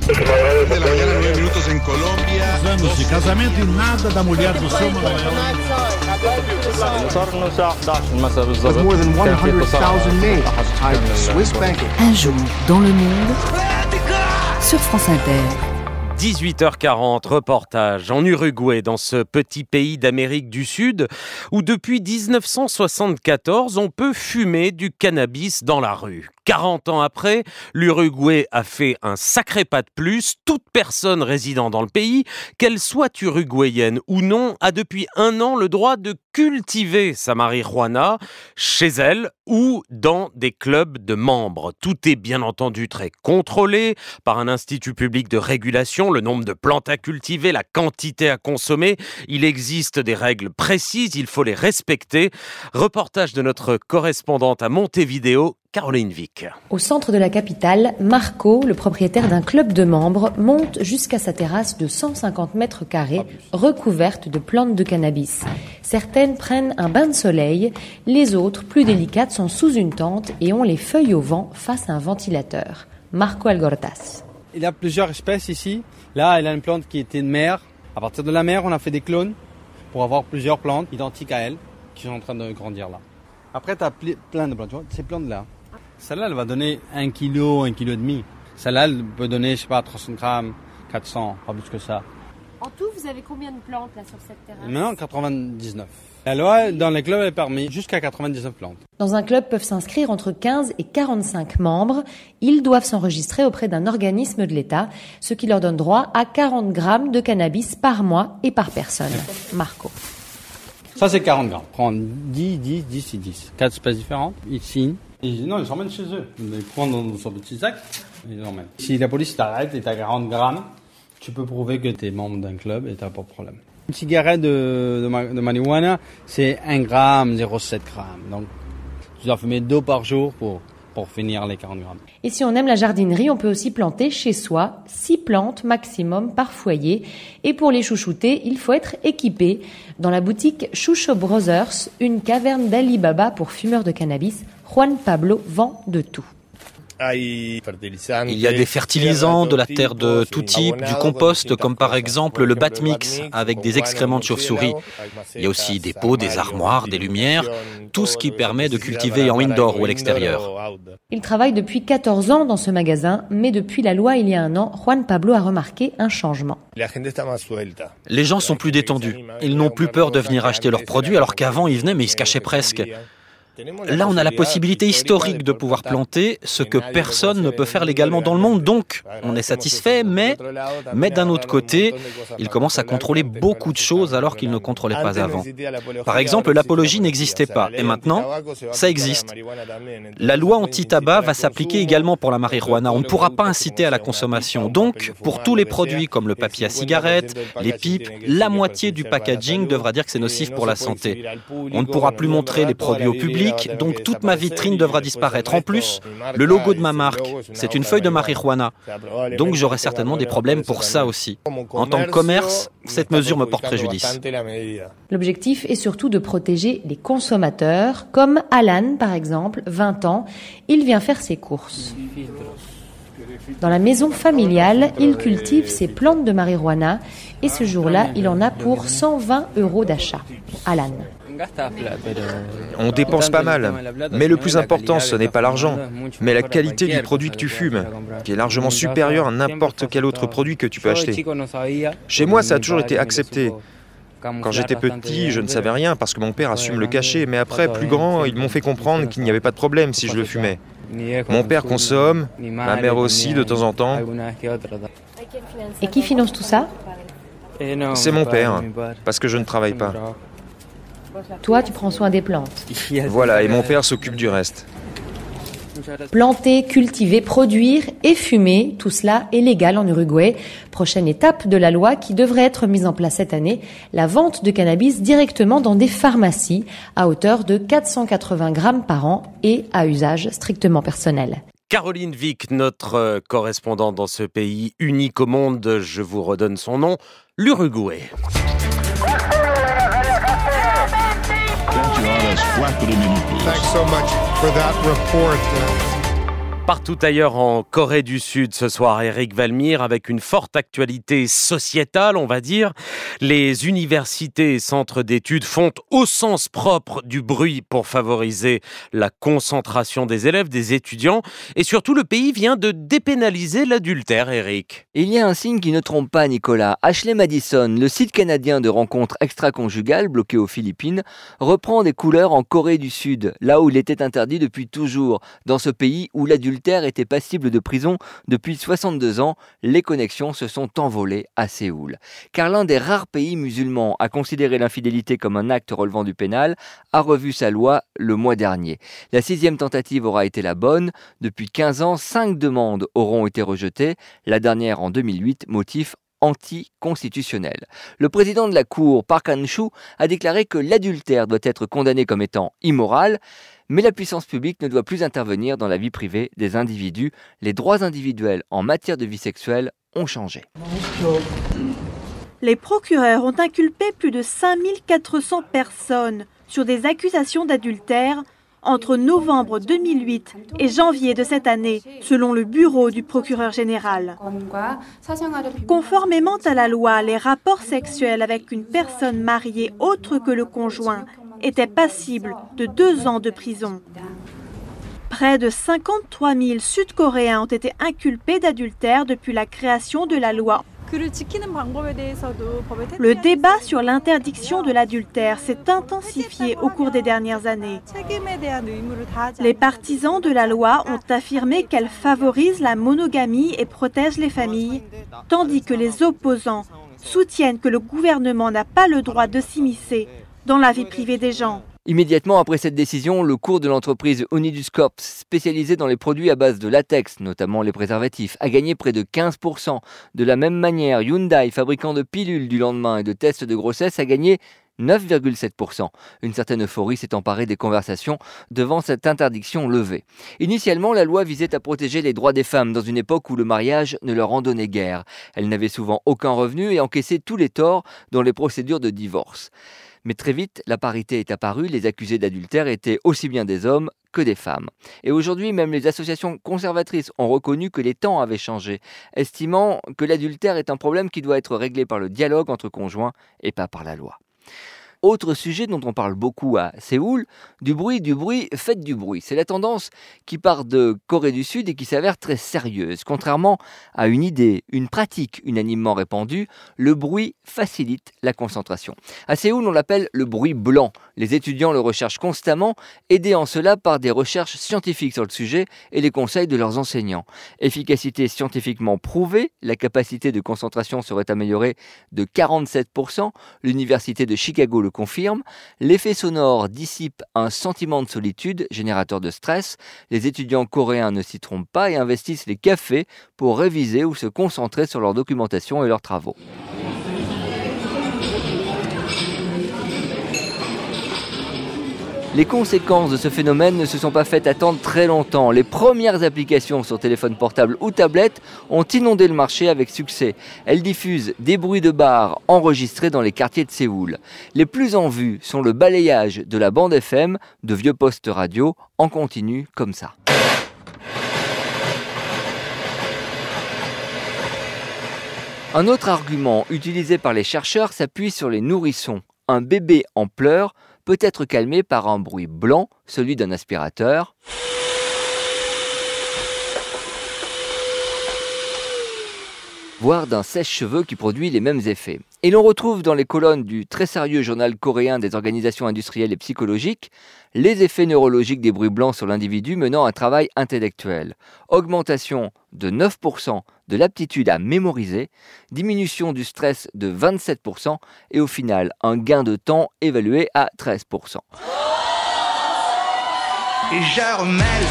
C: Un jour dans le monde, sur France Inter.
F: dix-huit heures quarante, reportage en Uruguay, dans ce petit pays d'Amérique du Sud, où depuis dix-neuf cent soixante-quatorze, on peut fumer du cannabis dans la rue. quarante ans après, l'Uruguay a fait un sacré pas de plus. Toute personne résidant dans le pays, qu'elle soit uruguayenne ou non, a depuis un an le droit de cultiver sa marijuana chez elle ou dans des clubs de membres. Tout est bien entendu très contrôlé par un institut public de régulation, le nombre de plantes à cultiver, la quantité à consommer. Il existe des règles précises, il faut les respecter. Reportage de notre correspondante à Montevideo, Caroline Vic.
J: Au centre de la capitale, Marco, le propriétaire d'un club de membres, monte jusqu'à sa terrasse de cent cinquante mètres carrés, recouverte de plantes de cannabis. Certaines prennent un bain de soleil, les autres, plus délicates, sont sous une tente et ont les feuilles au vent face à un ventilateur. Marco Algortas.
K: Il y a plusieurs espèces ici. Là, il y a une plante qui était de mer. À partir de la mer, on a fait des clones pour avoir plusieurs plantes identiques à elle qui sont en train de grandir là. Après, tu as plein de plantes. Tu vois, ces plantes-là, celle-là, elle va donner un kilo, un kilo et demi. Celle-là, elle peut donner, je sais pas, trois cents grammes, quatre cents, pas plus que ça.
J: En tout, vous avez combien de plantes là sur cette terrasse ?
K: Maintenant, quatre-vingt-dix-neuf. La loi, dans les clubs, est permis jusqu'à quatre-vingt-dix-neuf plantes.
J: Dans un club peuvent s'inscrire entre quinze et quarante-cinq membres. Ils doivent s'enregistrer auprès d'un organisme de l'État, ce qui leur donne droit à quarante grammes de cannabis par mois et par personne. Marco.
K: Ça, c'est quarante grammes. Prendre dix, dix, dix et dix. Quatre espèces différentes. Ils signent. Ils, non, ils s'emmènent chez eux. Ils les prennent dans son petit sac. Ils les emmènent. Si la police t'arrête et t'as quarante grammes, tu peux prouver que t'es membre d'un club et t'as pas de problème. Une cigarette de, de, de marijuana, c'est un gramme, zéro virgule sept grammes. Donc, tu dois fumer deux par jour pour, pour finir les quarante grammes.
J: Et si on aime la jardinerie, on peut aussi planter chez soi six plantes maximum par foyer. Et pour les chouchouter, il faut être équipé. Dans la boutique Chucho Brothers, une caverne d'Alibaba pour fumeurs de cannabis, Juan Pablo vend de tout.
L: Il y a des fertilisants, de la terre de tout type, du compost comme par exemple le Batmix avec des excréments de chauve-souris. Il y a aussi des pots, des armoires, des lumières, tout ce qui permet de cultiver en indoor ou à l'extérieur.
J: Il travaille depuis quatorze ans dans ce magasin, mais depuis la loi il y a un an, Juan Pablo a remarqué un changement.
L: Les gens sont plus détendus. Ils n'ont plus peur de venir acheter leurs produits alors qu'avant ils venaient mais ils se cachaient presque. Là, on a la possibilité historique de pouvoir planter ce que personne ne peut faire légalement dans le monde. Donc, on est satisfait, mais, mais d'un autre côté, ils commencent à contrôler beaucoup de choses alors qu'ils ne contrôlaient pas avant. Par exemple, l'apologie n'existait pas, et maintenant, ça existe. La loi anti-tabac va s'appliquer également pour la marijuana. On ne pourra pas inciter à la consommation. Donc, pour tous les produits comme le papier à cigarette, les pipes, la moitié du packaging devra dire que c'est nocif pour la santé. On ne pourra plus montrer les produits au public. Donc toute ma vitrine devra disparaître. En plus, le logo de ma marque, c'est une feuille de marijuana. Donc j'aurai certainement des problèmes pour ça aussi. En tant que commerce, cette mesure me porte préjudice.
J: L'objectif est surtout de protéger les consommateurs, comme Alan par exemple, vingt ans. Il vient faire ses courses. Dans la maison familiale, il cultive ses plantes de marijuana et ce jour-là, il en a pour cent vingt euros d'achat. Alan.
M: On dépense pas mal, mais le plus important, ce n'est pas l'argent, mais la qualité du produit que tu fumes, qui est largement supérieure à n'importe quel autre produit que tu peux acheter. Chez moi, ça a toujours été accepté. Quand j'étais petit, je ne savais rien parce que mon père assume le cacher, mais après, plus grand, ils m'ont fait comprendre qu'il n'y avait pas de problème si je le fumais. Mon père consomme, ma mère aussi de temps en temps.
J: Et qui finance tout ça ?
M: C'est mon père, parce que je ne travaille pas.
J: Toi, tu prends soin des plantes.
M: Voilà, et mon père s'occupe du reste.
J: Planter, cultiver, produire et fumer, tout cela est légal en Uruguay. Prochaine étape de la loi qui devrait être mise en place cette année, la vente de cannabis directement dans des pharmacies à hauteur de quatre cent quatre-vingts grammes par an et à usage strictement personnel.
F: Caroline Vic, notre correspondante dans ce pays unique au monde, je vous redonne son nom, l'Uruguay.
B: Thanks so much for that report.
F: Partout ailleurs en Corée du Sud ce soir, Eric Valmir, avec une forte actualité sociétale, on va dire. Les universités et centres d'études font au sens propre du bruit pour favoriser la concentration des élèves, des étudiants. Et surtout, le pays vient de dépénaliser l'adultère, Eric.
N: Il y a un signe qui ne trompe pas, Nicolas. Ashley Madison, le site canadien de rencontres extra-conjugales bloqué aux Philippines, reprend des couleurs en Corée du Sud, là où il était interdit depuis toujours. Dans ce pays où l'adultère était passible de prison depuis soixante-deux ans, les connexions se sont envolées à Séoul. Car l'un des rares pays musulmans à considérer l'infidélité comme un acte relevant du pénal a revu sa loi le mois dernier. La sixième tentative aura été la bonne. Depuis quinze ans, cinq demandes auront été rejetées. La dernière en deux mille huit, motif anticonstitutionnel. Le président de la Cour, Park Han-soo, a déclaré que l'adultère doit être condamné comme étant immoral, mais la puissance publique ne doit plus intervenir dans la vie privée des individus. Les droits individuels en matière de vie sexuelle ont changé.
O: Les procureurs ont inculpé plus de cinq mille quatre cents personnes sur des accusations d'adultère entre novembre deux mille huit et janvier de cette année, selon le bureau du procureur général. Conformément à la loi, les rapports sexuels avec une personne mariée autre que le conjoint étaient passibles de deux ans de prison. Près de cinquante-trois mille Sud-Coréens ont été inculpés d'adultère depuis la création de la loi. Le débat sur l'interdiction de l'adultère s'est intensifié au cours des dernières années. Les partisans de la loi ont affirmé qu'elle favorise la monogamie et protège les familles, tandis que les opposants soutiennent que le gouvernement n'a pas le droit de s'immiscer dans la vie privée des gens.
N: Immédiatement après cette décision, le cours de l'entreprise Oniduscorp, spécialisée dans les produits à base de latex, notamment les préservatifs, a gagné près de quinze pour cent. De la même manière, Hyundai, fabricant de pilules du lendemain et de tests de grossesse, a gagné neuf virgule sept pour cent. Une certaine euphorie s'est emparée des conversations devant cette interdiction levée. Initialement, la loi visait à protéger les droits des femmes dans une époque où le mariage ne leur en donnait guère. Elles n'avaient souvent aucun revenu et encaissaient tous les torts dans les procédures de divorce. Mais très vite, la parité est apparue, les accusés d'adultère étaient aussi bien des hommes que des femmes. Et aujourd'hui, même les associations conservatrices ont reconnu que les temps avaient changé, estimant que l'adultère est un problème qui doit être réglé par le dialogue entre conjoints et pas par la loi. Autre sujet dont on parle beaucoup à Séoul, du bruit, du bruit, faites du bruit. C'est la tendance qui part de Corée du Sud et qui s'avère très sérieuse. Contrairement à une idée, une pratique unanimement répandue, le bruit facilite la concentration. À Séoul, on l'appelle le bruit blanc. Les étudiants le recherchent constamment, aidés en cela par des recherches scientifiques sur le sujet et les conseils de leurs enseignants. Efficacité scientifiquement prouvée, la capacité de concentration serait améliorée de quarante-sept pour cent. L'université de Chicago le confirme. L'effet sonore dissipe un sentiment de solitude, générateur de stress. Les étudiants coréens ne s'y trompent pas et investissent les cafés pour réviser ou se concentrer sur leur documentation et leurs travaux. Les conséquences de ce phénomène ne se sont pas faites attendre très longtemps. Les premières applications sur téléphone portable ou tablette ont inondé le marché avec succès. Elles diffusent des bruits de bar enregistrés dans les quartiers de Séoul. Les plus en vue sont le balayage de la bande F M, de vieux postes radio, en continu comme ça. Un autre argument utilisé par les chercheurs s'appuie sur les nourrissons. Un bébé en pleurs peut être calmé par un bruit blanc, celui d'un aspirateur, voire d'un sèche-cheveux qui produit les mêmes effets. Et l'on retrouve dans les colonnes du très sérieux journal coréen des organisations industrielles et psychologiques les effets neurologiques des bruits blancs sur l'individu menant un travail intellectuel. Augmentation de neuf pour cent de l'aptitude à mémoriser, diminution du stress de vingt-sept pour cent et au final un gain de temps évalué à treize pour cent.
H: Et je remets le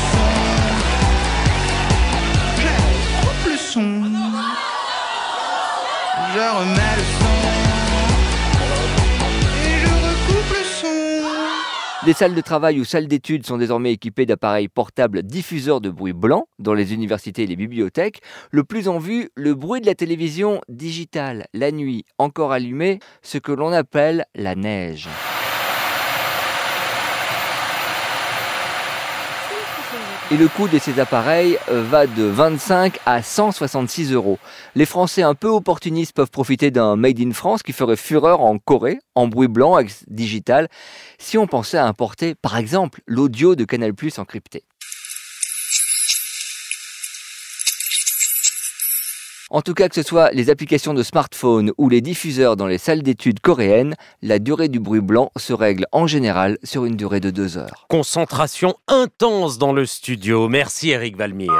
H: son. Je coupe le son. Je remets le son. Et je recoupe le son.
N: Les salles de travail ou salles d'études sont désormais équipées d'appareils portables diffuseurs de bruit blanc dans les universités et les bibliothèques. Le plus en vue, le bruit de la télévision digitale, la nuit, encore allumée, ce que l'on appelle la neige. Et le coût de ces appareils va de vingt-cinq à cent soixante-six euros. Les Français un peu opportunistes peuvent profiter d'un Made in France qui ferait fureur en Corée, en bruit blanc avec digital, si on pensait à importer, par exemple, l'audio de Canal plus encrypté. En tout cas, que ce soit les applications de smartphone ou les diffuseurs dans les salles d'études coréennes, la durée du bruit blanc se règle en général sur une durée de deux heures.
F: Concentration intense dans le studio. Merci Eric Valmir.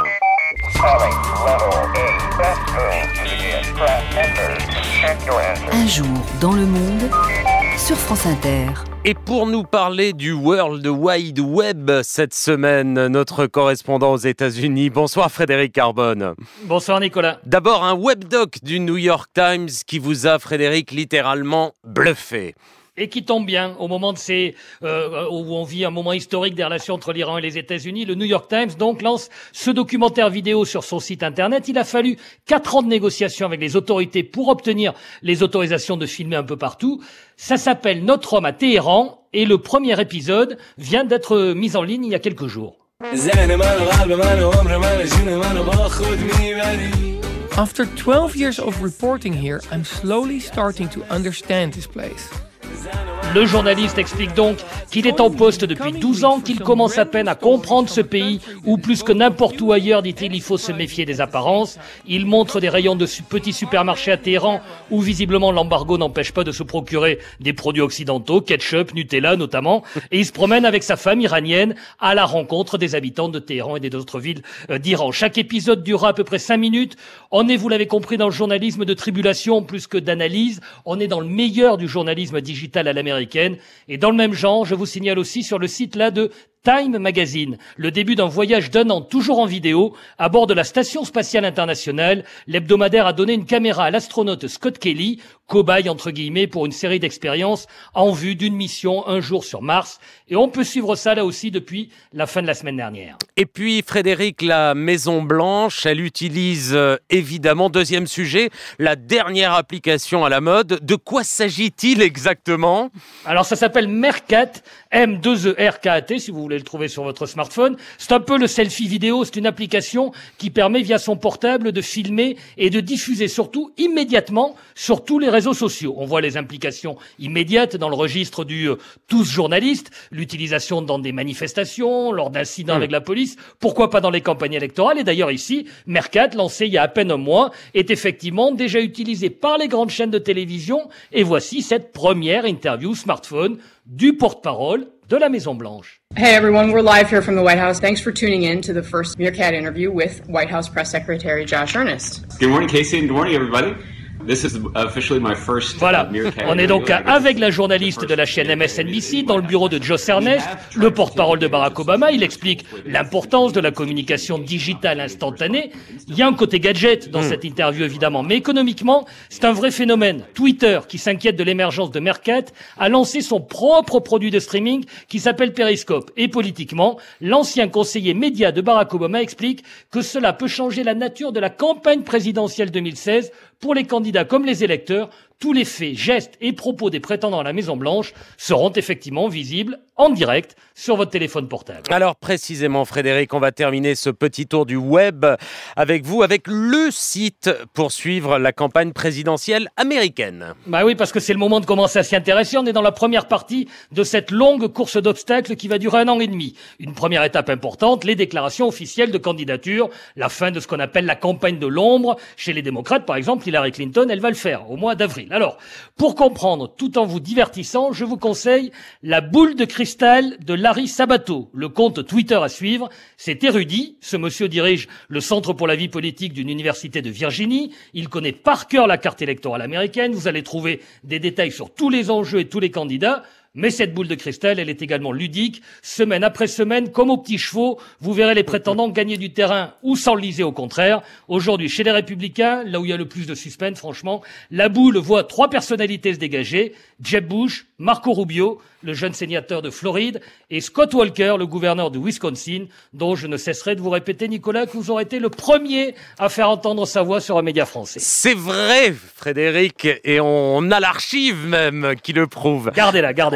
C: Un jour dans le monde sur France Inter.
F: Et pour nous parler du World Wide Web cette semaine, notre correspondant aux États-Unis. Bonsoir Frédéric Carbone.
P: Bonsoir Nicolas.
F: D'abord un webdoc du New York Times qui vous a, Frédéric, littéralement bluffé.
P: Et qui tombe bien au moment de ces euh, où on vit un moment historique des relations entre l'Iran et les États-Unis. Le New York Times donc lance ce documentaire vidéo sur son site internet. Il a fallu quatre ans de négociations avec les autorités pour obtenir les autorisations de filmer un peu partout. Ça s'appelle Notre homme à Téhéran et le premier épisode vient d'être mis en ligne il y a quelques jours.
Q: After twelve years of reporting here, I'm slowly starting to understand this place.
P: Le journaliste explique donc qu'il est en poste depuis douze ans, qu'il commence à peine à comprendre ce pays où plus que n'importe où ailleurs, dit-il, il faut se méfier des apparences. Il montre des rayons de petits supermarchés à Téhéran où visiblement l'embargo n'empêche pas de se procurer des produits occidentaux, ketchup, Nutella notamment, et il se promène avec sa femme iranienne à la rencontre des habitants de Téhéran et des autres villes d'Iran. Chaque épisode durera à peu près cinq minutes. On est, vous l'avez compris, dans le journalisme de tribulation plus que d'analyse. On est dans le meilleur du journalisme digital à l'américaine. Et dans le même genre, je vous signale aussi sur le site là de Time Magazine, le début d'un voyage d'un an toujours en vidéo à bord de la Station Spatiale Internationale. L'hebdomadaire a donné une caméra à l'astronaute Scott Kelly, cobaye entre guillemets pour une série d'expériences en vue d'une mission un jour sur Mars. Et on peut suivre ça là aussi depuis la fin de la semaine dernière.
F: Et puis Frédéric, la Maison Blanche, elle utilise euh, évidemment, deuxième sujet, la dernière application à la mode. De quoi s'agit-il exactement ?
P: Alors ça s'appelle Meerkat, M deux E R K A T si vous voulez le trouver sur votre smartphone. C'est un peu le selfie vidéo, c'est une application qui permet via son portable de filmer et de diffuser surtout immédiatement sur tous les réseaux sociaux. On voit les implications immédiates dans le registre du euh, tous journaliste, l'utilisation dans des manifestations, lors d'incidents mmh. avec la police, pourquoi pas dans les campagnes électorales. Et d'ailleurs ici, Meerkat, lancé il y a à peine un mois, est effectivement déjà utilisé par les grandes chaînes de télévision. Et voici cette première interview smartphone du porte-parole de la Maison-Blanche.
R: Hey everyone, we're live here from the White House. Thanks for tuning in to the first Meerkat interview with White House Press Secretary Josh Earnest.
S: Good morning, Casey, and good morning, everybody. This is officially my first
P: voilà, on est donc avec la journaliste de la chaîne M S N B C dans le bureau de Josh Earnest, le porte-parole de Barack Obama. Il explique l'importance de la communication digitale instantanée. Il y a un côté gadget dans mmh. cette interview évidemment, mais économiquement, c'est un vrai phénomène. Twitter, qui s'inquiète de l'émergence de Meerkat, a lancé son propre produit de streaming qui s'appelle Periscope. Et politiquement, l'ancien conseiller média de Barack Obama explique que cela peut changer la nature de la campagne présidentielle deux mille seize pour les candidats comme les électeurs. Tous les faits, gestes et propos des prétendants à la Maison-Blanche seront effectivement visibles en direct sur votre téléphone portable.
F: Alors précisément, Frédéric, on va terminer ce petit tour du web avec vous, avec le site pour suivre la campagne présidentielle américaine.
P: Bah oui, parce que c'est le moment de commencer à s'y intéresser. On est dans la première partie de cette longue course d'obstacles qui va durer un an et demi. Une première étape importante, les déclarations officielles de candidature, la fin de ce qu'on appelle la campagne de l'ombre. Chez les démocrates, par exemple, Hillary Clinton, elle va le faire au mois d'avril. Alors, pour comprendre tout en vous divertissant, je vous conseille la boule de cristal de Larry Sabato, le compte Twitter à suivre. C'est érudit. Ce monsieur dirige le Centre pour la vie politique d'une université de Virginie. Il connaît par cœur la carte électorale américaine. Vous allez trouver des détails sur tous les enjeux et tous les candidats. Mais cette boule de cristal, elle est également ludique. Semaine après semaine, comme aux petits chevaux, vous verrez les prétendants gagner du terrain ou s'enliser au contraire. Aujourd'hui, chez les Républicains, là où il y a le plus de suspense, franchement, la boule voit trois personnalités se dégager. Jeb Bush, Marco Rubio, le jeune sénateur de Floride, et Scott Walker, le gouverneur de Wisconsin, dont je ne cesserai de vous répéter, Nicolas, que vous aurez été le premier à faire entendre sa voix sur un média français.
F: C'est vrai, Frédéric, et on a l'archive même qui le prouve.
P: Gardez-la, gardez-la.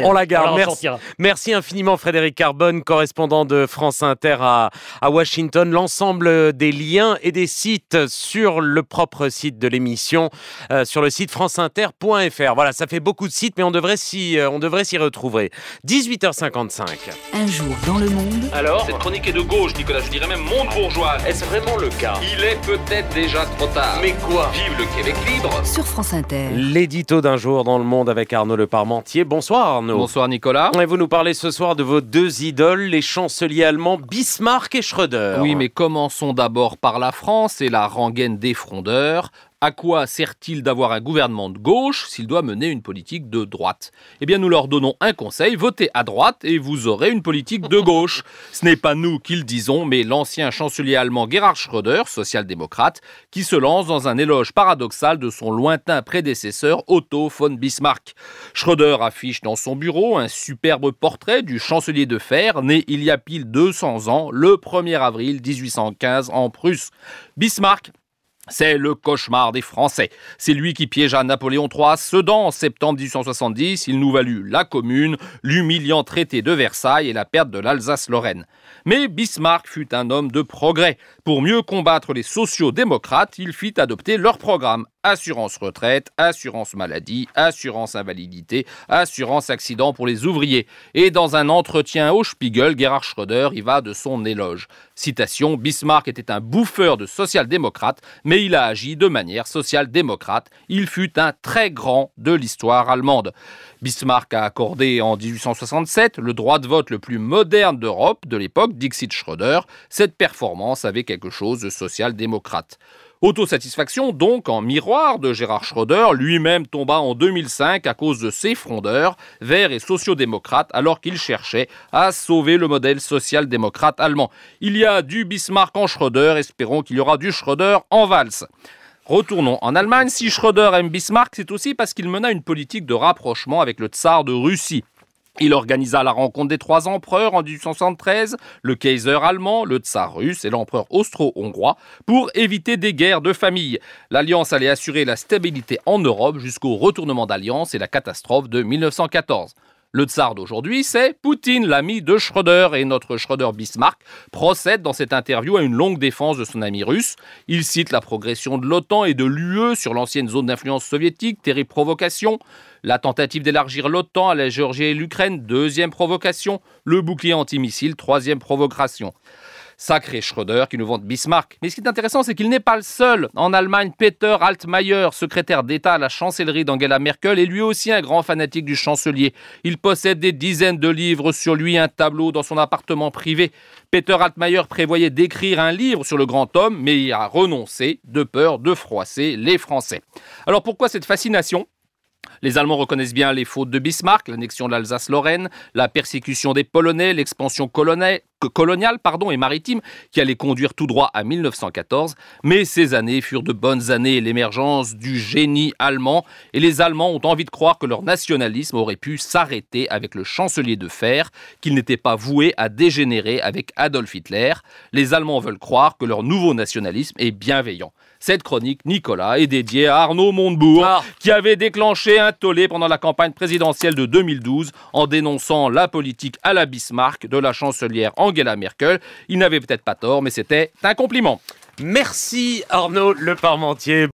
F: On la garde.
P: On
F: Merci. Merci infiniment Frédéric Carbone, correspondant de France Inter à, à Washington. L'ensemble des liens et des sites sur le propre site de l'émission, euh, sur le site franceinter point f r. Voilà, ça fait beaucoup de sites, mais on devrait s'y, euh, on devrait s'y retrouver. dix-huit heures cinquante-cinq.
C: Un jour dans le monde.
E: Alors, cette chronique est de gauche, Nicolas, je dirais même monde bourgeois.
F: Est-ce vraiment le cas ?
E: Il est peut-être déjà trop tard.
F: Mais quoi ?
E: Vive le Québec libre.
C: Sur France Inter.
F: L'édito d'un jour dans le monde avec Arnaud Le Parmentier. Bonsoir Arnaud.
L: Bonsoir Nicolas.
F: Et vous nous parlez ce soir de vos deux idoles, les chanceliers allemands Bismarck et Schröder.
L: Oui, mais commençons d'abord par la France et la rengaine des frondeurs. À quoi sert-il d'avoir un gouvernement de gauche s'il doit mener une politique de droite ? Eh bien, nous leur donnons un conseil, votez à droite et vous aurez une politique de gauche. Ce n'est pas nous qui le disons, mais l'ancien chancelier allemand Gerhard Schröder, social-démocrate, qui se lance dans un éloge paradoxal de son lointain prédécesseur Otto von Bismarck. Schröder affiche dans son bureau un superbe portrait du chancelier de fer, né il y a pile deux cents ans, le premier avril dix-huit cent quinze en Prusse. Bismarck, c'est le cauchemar des Français. C'est lui qui piégea Napoléon trois à Sedan en septembre dix-huit cent soixante-dix. Il nous valut la Commune, l'humiliant traité de Versailles et la perte de l'Alsace-Lorraine. Mais Bismarck fut un homme de progrès. Pour mieux combattre les sociaux-démocrates, il fit adopter leur programme. Assurance retraite, assurance maladie, assurance invalidité, assurance accident pour les ouvriers. Et dans un entretien au Spiegel, Gerhard Schröder y va de son éloge. Citation, Bismarck était un bouffeur de social-démocrate, mais il a agi de manière social-démocrate. Il fut un très grand de l'histoire allemande. Bismarck a accordé en dix-huit cent soixante-sept le droit de vote le plus moderne d'Europe de l'époque, dixit Schröder. Cette performance avait quelque chose de social-démocrate. Autosatisfaction donc en miroir de Gerhard Schröder, lui-même tomba en deux mille cinq à cause de ses frondeurs, verts et sociaux-démocrates, alors qu'il cherchait à sauver le modèle social-démocrate allemand. Il y a du Bismarck en Schröder, espérons qu'il y aura du Schröder en valse. Retournons en Allemagne. Si Schröder aime Bismarck, c'est aussi parce qu'il mena une politique de rapprochement avec le tsar de Russie. Il organisa la rencontre des trois empereurs en dix-huit cent soixante-treize, le Kaiser allemand, le tsar russe et l'empereur austro-hongrois, pour éviter des guerres de famille. L'alliance allait assurer la stabilité en Europe jusqu'au retournement d'alliance et la catastrophe de mille neuf cent quatorze. Le tsar d'aujourd'hui, c'est Poutine, l'ami de Schröder, et notre Schröder-Bismarck procède dans cette interview à une longue défense de son ami russe. Il cite la progression de l'OTAN et de l'U E sur l'ancienne zone d'influence soviétique, terrible provocation. La tentative d'élargir l'OTAN à la Géorgie et l'Ukraine, deuxième provocation. Le bouclier antimissile, troisième provocation. Sacré Schröder qui nous vante Bismarck. Mais ce qui est intéressant, c'est qu'il n'est pas le seul. En Allemagne, Peter Altmaier, secrétaire d'État à la chancellerie d'Angela Merkel, est lui aussi un grand fanatique du chancelier. Il possède des dizaines de livres sur lui, un tableau dans son appartement privé. Peter Altmaier prévoyait d'écrire un livre sur le grand homme, mais il a renoncé de peur de froisser les Français. Alors pourquoi cette fascination ? Les Allemands reconnaissent bien les fautes de Bismarck, l'annexion de l'Alsace-Lorraine, la persécution des Polonais, l'expansion coloniale pardon, et maritime qui allait conduire tout droit à mille neuf cent quatorze. Mais ces années furent de bonnes années, l'émergence du génie allemand. Et les Allemands ont envie de croire que leur nationalisme aurait pu s'arrêter avec le chancelier de fer, qu'il n'était pas voué à dégénérer avec Adolf Hitler. Les Allemands veulent croire que leur nouveau nationalisme est bienveillant. Cette chronique, Nicolas, est dédiée à Arnaud Montebourg, ah. qui avait déclenché un tollé pendant la campagne présidentielle de deux mille douze en dénonçant la politique à la Bismarck de la chancelière Angela Merkel. Il n'avait peut-être pas tort, mais c'était un compliment.
F: Merci Arnaud Le Parmentier.